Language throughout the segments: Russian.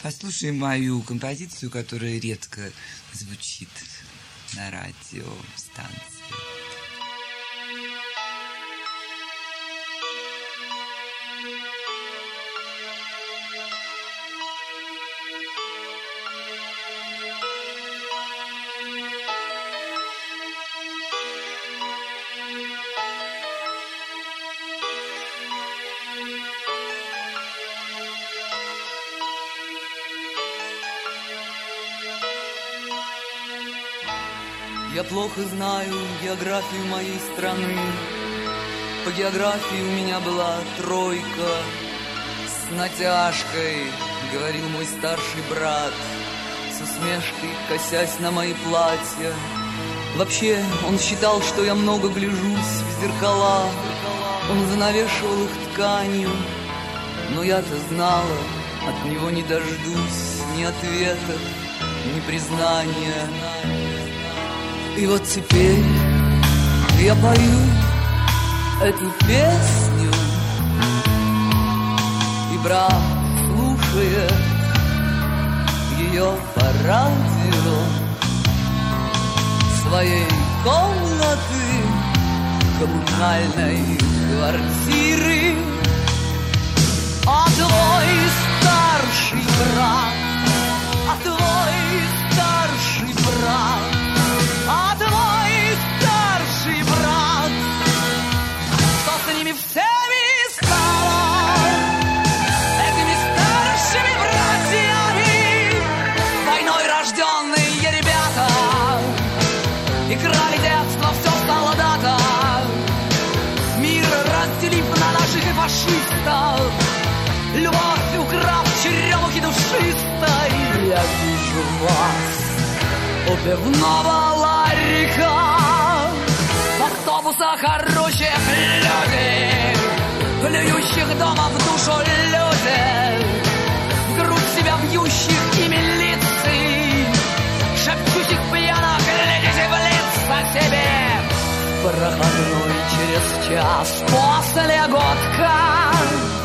Послушай мою композицию, которая редко звучит на радиостанции. Я плохо знаю географию моей страны. По географии у меня была тройка. С натяжкой, говорил мой старший брат, с усмешкой косясь на мои платья. Вообще, он считал, что я много гляжусь в зеркала. Он занавешивал их тканью, но я-то знала, от него не дождусь ни ответа, ни признания. И вот теперь я пою эту песню, и брат слушает ее по радио своей комнаты, коммунальной квартиры. А твой старший брат, а твой старший брат, а твой старший брат, что с ними всеми стало, этими старшими братьями, войной рожденные ребята, играли детство, все стало дата, мир разделив на наших и фашистов, любовь украв черемухи душистой. Я вижу вас у пивного ларька, в автобусах орущих людей, плюющих дома в душу люди, в грудь себя бьющих и милиции, шепчущих пьяно, глядите в лица себе. Проходной через час после годка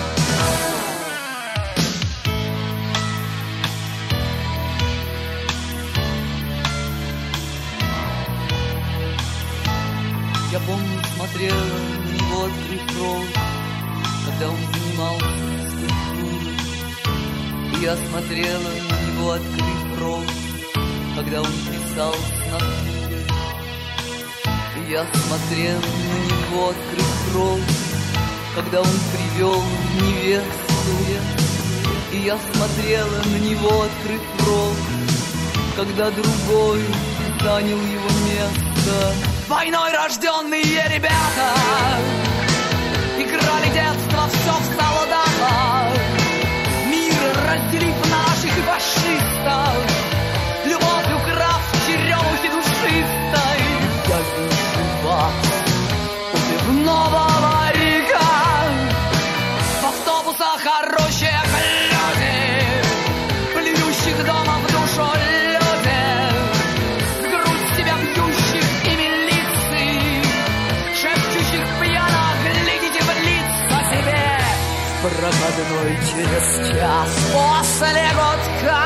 я помню, смотрела на него открыв рот, когда он занимался скульптурой. И я смотрела на него открыв рот, когда он писал с натурой. И я смотрела на него открыв рот, когда он привел невесту. И я смотрела на него открыв рот, когда другой занял его место. Войной рожденные ребята играли детство, все стало дата, мир разделив на наших и фашистов, любовь украв черемухи душистой. Я вижу вас у пивного ларька, в автобусах орущих люди, плюющих дома в душу люди, в грудь себя бьющих и милиции, шепчущих пьяно, глядите в лица себе. В проходной через час после годка,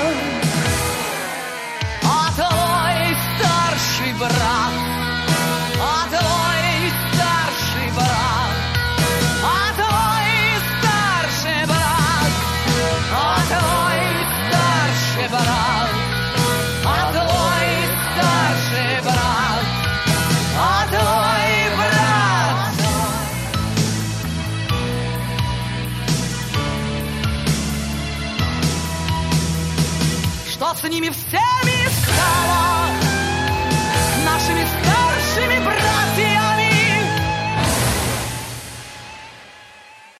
а твой старший брат, а твой старший брат, а твой старший брат, а твой старший брат, а твой старший брат, а твой брат. Что с ними всеми стало?